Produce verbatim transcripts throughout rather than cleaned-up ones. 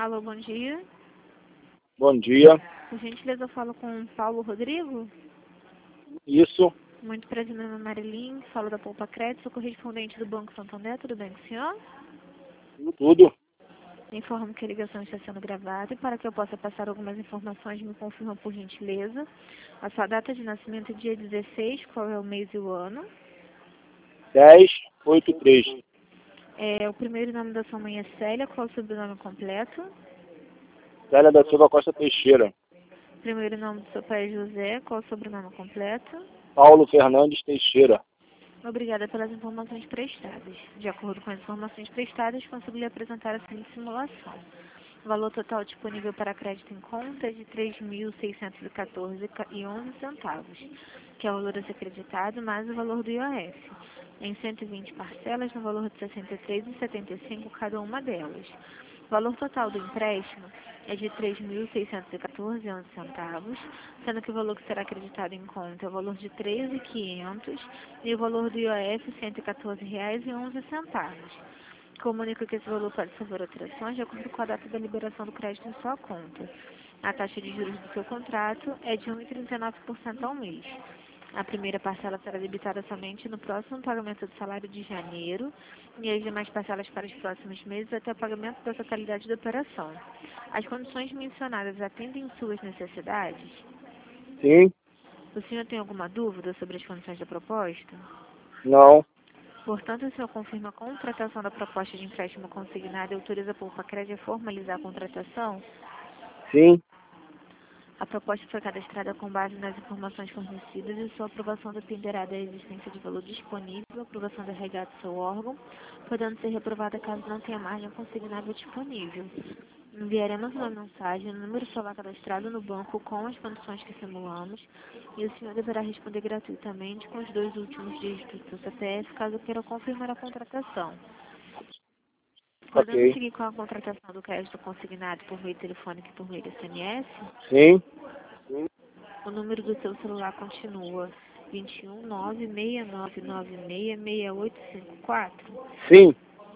Alô, bom dia. Bom dia. Por gentileza, eu falo com o Paulo Rodrigo. Isso, Muito prazer, meu nome é Marilyn, falo da Poupa Crédito, sou correspondente do Banco Santander, tudo bem com o senhor? tudo. Informo que a ligação está sendo gravada e para que eu possa passar algumas informações, me confirma por gentileza. A sua data de nascimento é dia dezesseis, qual é o mês e o ano? dez, oito, três. É, o primeiro nome da sua mãe é Célia, qual é o sobrenome completo? Célia da Silva Costa Teixeira. O primeiro nome do seu pai é José, qual é o sobrenome completo? Paulo Fernandes Teixeira. Obrigada pelas informações prestadas. De acordo com as informações prestadas, consegui lhe apresentar a seguinte simulação. O valor total disponível para crédito em conta é de três mil seiscentos e quatorze reais e onze centavos, que é o valor a ser acreditado mais o valor do I O F, em cento e vinte parcelas no valor de sessenta e três reais e setenta e cinco centavos cada uma delas. O valor total do empréstimo é de três mil seiscentos e quatorze reais e onze centavos, sendo que o valor que será acreditado em conta é o valor de treze mil e quinhentos reais e o valor do I O F cento e quatorze reais e onze centavos. Comunico que esse valor pode sofrer alterações de acordo com a data da liberação do crédito em sua conta. A taxa de juros do seu contrato é de um vírgula trinta e nove por cento ao mês. A primeira parcela será debitada somente no próximo pagamento do salário de janeiro e as demais parcelas para os próximos meses até o pagamento da totalidade da operação. As condições mencionadas atendem suas necessidades? Sim, O senhor tem alguma dúvida sobre as condições da proposta? não, Portanto, o senhor confirma a contratação da proposta de empréstimo consignado e autoriza a Poupa Crédito a formalizar a contratação? sim, A proposta foi cadastrada com base nas informações fornecidas e sua aprovação dependerá da existência de valor disponível, aprovação da R H do seu órgão, podendo ser reprovada caso não tenha margem consignável disponível. Enviaremos uma mensagem no número celular cadastrado no banco com as condições que simulamos e o senhor deverá responder gratuitamente com os dois últimos dígitos do seu C P F caso queira confirmar a contratação. Podemos ok. seguir com a contratação do crédito consignado por meio telefônico e por meio de S M S? Sim, O número do seu celular continua vinte e um, nove, seis nove nove seis, seis oito cinco quatro. sim,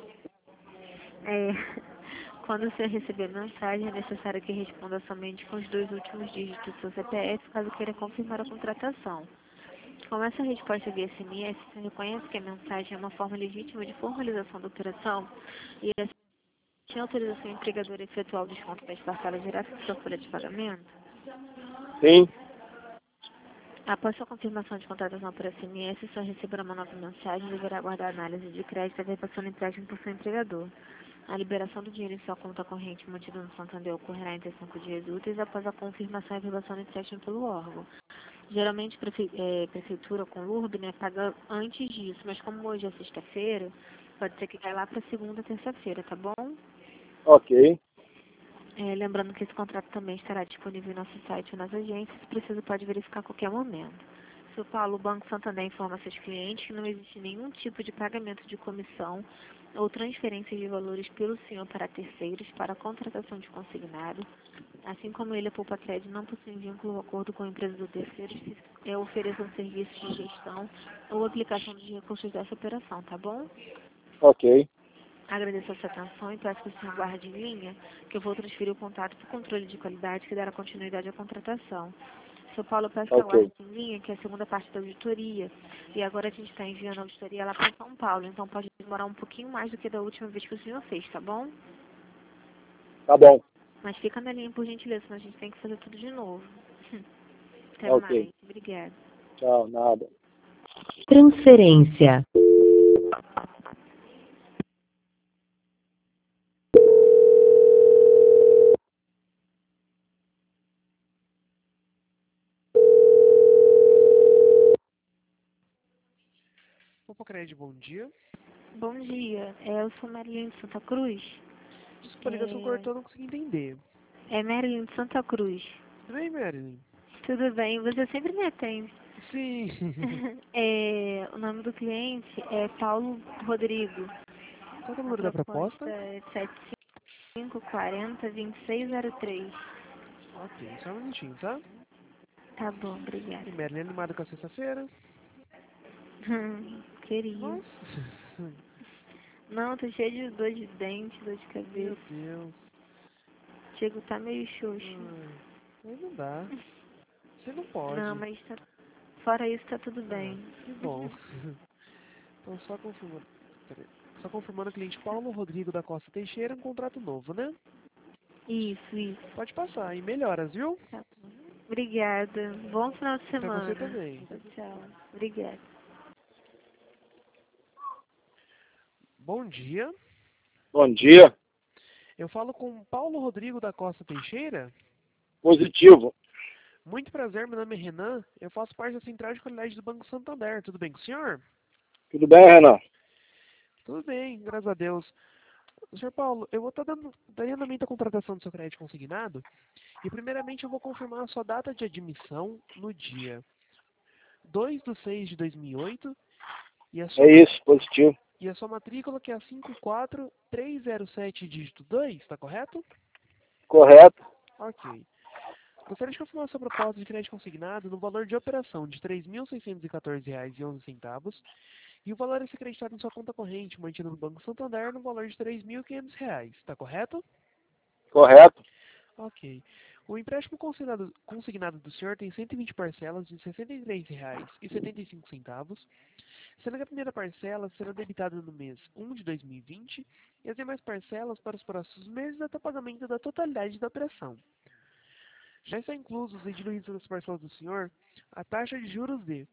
É, quando o senhor receber a mensagem, é necessário que responda somente com os dois últimos dígitos do seu C P F, caso queira confirmar a contratação. Com essa resposta via S M S, você reconhece que a mensagem é uma forma legítima de formalização da operação e assim tem autorização empregadora a efetuar o desconto das parcelas diretas da sua folha de pagamento? sim, Após sua confirmação de contratação por S M S, o senhor receberá uma nova mensagem e deverá aguardar a análise de crédito e verificação do empréstimo por seu empregador. A liberação do dinheiro em sua conta corrente mantida no Santander ocorrerá entre cinco dias úteis após a confirmação e aprovação do empréstimo pelo órgão. Geralmente, prefe é, prefeitura com L U R B, né, paga antes disso, mas como hoje é sexta-feira, pode ser que caia lá para segunda, terça-feira, tá bom? ok, É, lembrando que esse contrato também estará disponível em nosso site ou nas agências, se preciso pode verificar a qualquer momento. Seu Paulo, o Banco Santander informa a seus clientes que não existe nenhum tipo de pagamento de comissão ou transferência de valores pelo senhor para terceiros para a contratação de consignado, assim como ele, a Poupa Crédito, não possui vínculo ou acordo com a empresa do terceiro que é, ofereça um serviço de gestão ou aplicação de recursos dessa operação, tá bom? ok, Agradeço a sua atenção e peço que o senhor guarde em linha, que eu vou transferir o contato para o controle de qualidade que dará continuidade à contratação. Seu Paulo, eu peço que aguarde ok, em linha, que é a segunda parte da auditoria. E agora a gente está enviando a auditoria lá para São Paulo, então pode demorar um pouquinho mais do que da última vez que o senhor fez, tá bom? tá bom, Mas fica na linha, por gentileza, senão a gente tem que fazer tudo de novo. Até ok. mais. Obrigada. Tchau, nada. Transferência. Poupa Crédito, bom dia. Bom dia. É, eu sou Marilyn de Santa Cruz. Desculpa, a ligação cortou, não consegui entender. É, é Marilyn de Santa Cruz. Tudo bem, Marilyn? Tudo bem, você sempre me atende. Sim. É, o nome do cliente é Paulo Rodrigo. Qual que é o A número da proposta? proposta é sete cinco quatro zero, dois seis zero três. Ok, só um minutinho, tá? Tá bom, obrigada. E Marilyn, animada com a sexta-feira? Hum, Queria. Nossa. Não, tô cheio de dor de dente, dor de Meu cabeça. Deus. Diego tá meio xoxo. Ai, aí não dá. Você não pode. Não, mas tá... fora isso tá tudo Ah, bem. que bom. Então, só confirmando. Peraí. Só confirmando o cliente Paulo Rodrigo da Costa Teixeira, um contrato novo, né? Isso, isso. Pode passar. E melhoras, viu? Tá bom. Obrigada. Bom final de Pra semana. você também. Tchau, tchau. Obrigada. Bom dia. Bom dia. Eu falo com Paulo Rodrigo da Costa Teixeira. Positivo. Muito prazer, meu nome é Renan. Eu faço parte da Central de Qualidade do Banco Santander. Tudo bem com o senhor? Tudo bem, Renan? Tudo bem, graças a Deus. senhor Paulo, eu vou estar dando, dando andamento à contratação do seu crédito consignado. E primeiramente eu vou confirmar a sua data de admissão no dia dois de seis de dois mil e oito e a sua, É isso, positivo. e a sua matrícula que é a cinco quatro três zero sete dígito dois, está correto? Correto. Ok. Gostaria de confirmar a sua proposta de crédito consignado no valor de operação de três mil seiscentos e quatorze reais e onze centavos e o valor a ser acreditado em sua conta corrente mantido no Banco Santander no valor de três mil e quinhentos reais, está correto? Correto. Ok. O empréstimo consignado, consignado do senhor tem cento e vinte parcelas de sessenta e três reais e setenta e cinco centavos, sendo que a primeira parcela será debitada no mês um de dois mil e vinte e as demais parcelas para os próximos meses até o pagamento da totalidade da operação. Já está inclusos e diluídos nas parcelas do senhor a taxa de juros de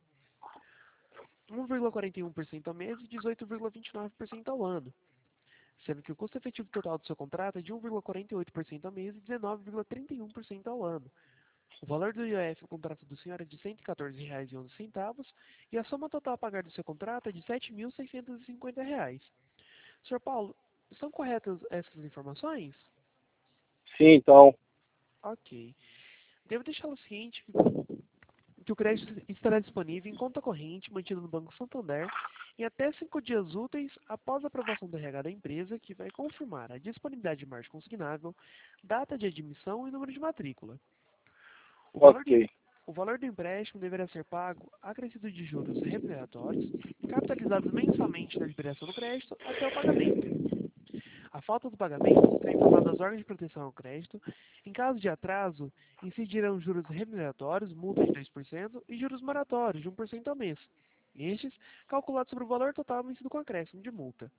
um vírgula quarenta e um por cento ao mês e dezoito vírgula vinte e nove por cento ao ano, sendo que o custo efetivo total do seu contrato é de um vírgula quarenta e oito por cento ao mês e dezenove vírgula trinta e um por cento ao ano. O valor do I O F do contrato do senhor é de cento e quatorze reais e onze centavos e a soma total a pagar do seu contrato é de sete mil seiscentos e cinquenta reais. senhor Paulo, estão corretas essas informações? Sim, então. Ok. Devo deixá-lo ciente que o crédito estará disponível em conta corrente mantida no Banco Santander em até cinco dias úteis após a aprovação do R H da empresa, que vai confirmar a disponibilidade de margem consignável, data de admissão e número de matrícula. O valor, de, Ok. o valor do empréstimo deverá ser pago acrescido de juros remuneratórios, capitalizados mensalmente na liberação do crédito até o pagamento. A falta do pagamento será informada às órgãos de proteção ao crédito. Em caso de atraso, incidirão juros remuneratórios, multa de dois por cento e juros moratórios de um por cento ao mês. Estes calculados sobre o valor total vencido com acréscimo de multa.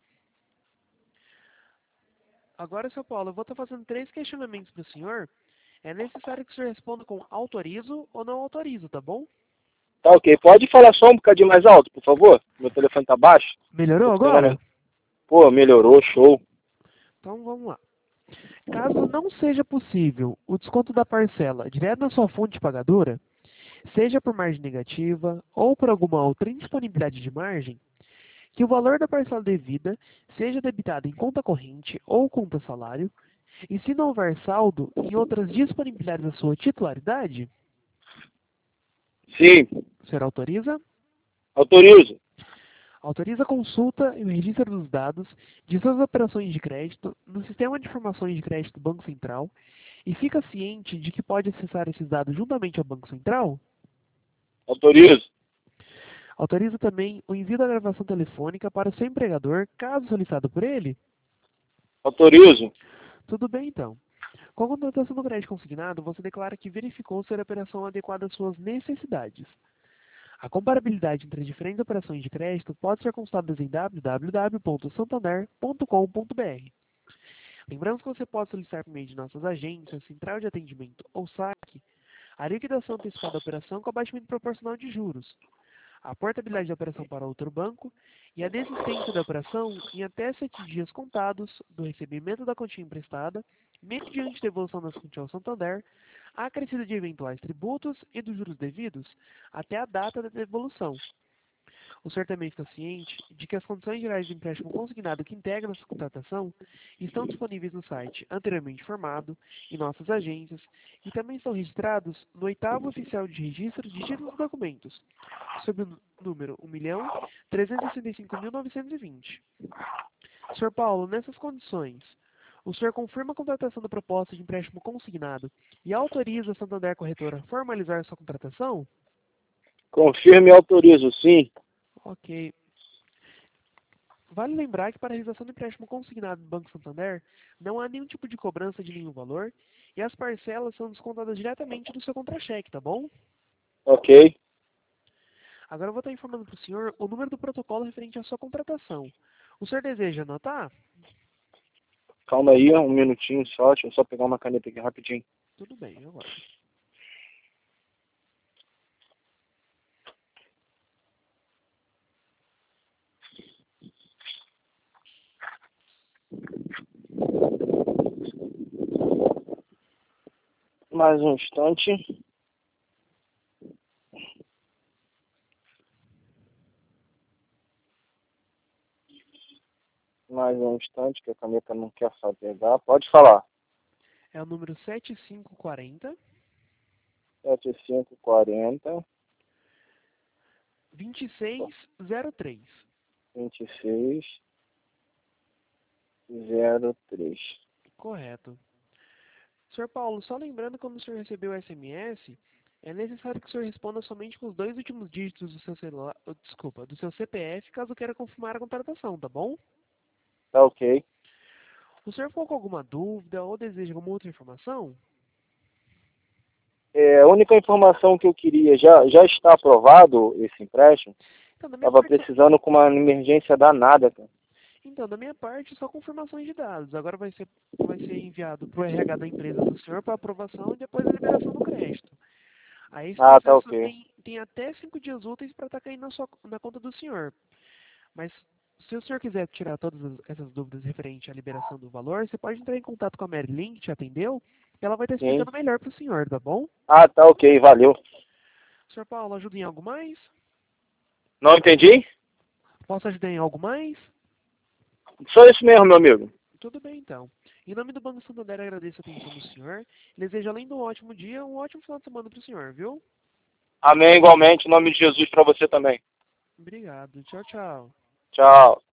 Agora, seu Paulo, eu vou estar fazendo três questionamentos para o senhor. É necessário que o senhor responda com autorizo ou não autorizo, tá bom? Tá ok. Pode falar só um bocadinho mais alto, por favor? Meu telefone tá baixo. Melhorou Tô pegando... agora? Pô, melhorou, show. Então vamos lá. Caso não seja possível o desconto da parcela direto na sua fonte pagadora, seja por margem negativa ou por alguma outra indisponibilidade de margem, que o valor da parcela devida seja debitado em conta corrente ou conta salário, e se não houver saldo em outras disponibilidades da sua titularidade, Sim, o senhor autoriza? autorizo. Autoriza a consulta e o registro dos dados de suas operações de crédito no Sistema de Informações de Crédito do Banco Central e fica ciente de que pode acessar esses dados juntamente ao Banco Central? Autorizo. Autoriza também o envio da gravação telefônica para o seu empregador, caso solicitado por ele? Autorizo. Tudo bem, então. Com a contratação do crédito consignado, você declara que verificou ser a operação adequada às suas necessidades. A comparabilidade entre as diferentes operações de crédito pode ser consultada em w w w ponto santander ponto com ponto b r. Lembrando que você pode solicitar por meio de nossas agências, central de atendimento ou saque, a liquidação antecipada da operação com abatimento proporcional de juros, a portabilidade da operação para outro banco e a desistência da operação em até sete dias contados do recebimento da quantia emprestada, mediante devolução das quantias ao Santander, a acrescida de eventuais tributos e dos juros devidos até a data da devolução. O senhor também está ciente de que as condições gerais de empréstimo consignado que integram essa contratação estão disponíveis no site anteriormente informado, em nossas agências, e também estão registrados no oitavo oficial de registro de títulos e documentos, sob o número um milhão trezentos e sessenta e cinco mil novecentos e vinte. senhor Paulo, nessas condições, o senhor confirma a contratação da proposta de empréstimo consignado e autoriza a Santander Corretora a formalizar sua contratação? Confirme e autorizo, sim. Ok. Vale lembrar que para a realização do empréstimo consignado no Banco Santander, não há nenhum tipo de cobrança de nenhum valor e as parcelas são descontadas diretamente do seu contra-cheque, tá bom? Ok. Agora eu vou estar informando para o senhor o número do protocolo referente à sua contratação. O senhor deseja anotar? Calma aí, um minutinho só. Deixa eu só pegar uma caneta aqui rapidinho. Tudo bem, eu aguardo. Mais um instante. Mais um instante, que a caneta não quer só pegar. Pode falar. É o número sete cinco quatro zero, sete cinco quatro zero, dois seis zero três. vinte e seis zero três. Correto. senhor Paulo, só lembrando que quando o senhor recebeu o S M S, é necessário que o senhor responda somente com os dois últimos dígitos do seu celular, oh, desculpa, do seu C P F, caso queira confirmar a contratação, tá bom? Tá ok. O senhor ficou com alguma dúvida ou deseja alguma outra informação? É, a única informação que eu queria, já, já está aprovado esse empréstimo? Então, da minha Tava parte, precisando com uma emergência danada, cara. então, da minha parte, só confirmações de dados. Agora vai ser, vai ser enviado para o R H da empresa do senhor para aprovação e depois a liberação do crédito. Aí esse Ah, tá processo ok. tem, tem até cinco dias úteis para estar caindo na, sua, na conta do senhor. Mas se o senhor quiser tirar todas as- essas dúvidas referente à liberação do valor, você pode entrar em contato com a Marilyn, que te atendeu, e ela vai estar Sim. explicando melhor para o senhor, tá bom? Ah, tá ok, valeu. senhor Paulo, ajuda em algo mais? Não entendi? Posso ajudar em algo mais? Só isso mesmo, meu amigo. Tudo bem, então. Em nome do Banco Santander, agradeço a atenção do senhor. Desejo, além do ótimo dia, um ótimo final de semana para o senhor, viu? Amém, igualmente. Em nome de Jesus para você também. Obrigado. Tchau, tchau. Tchau.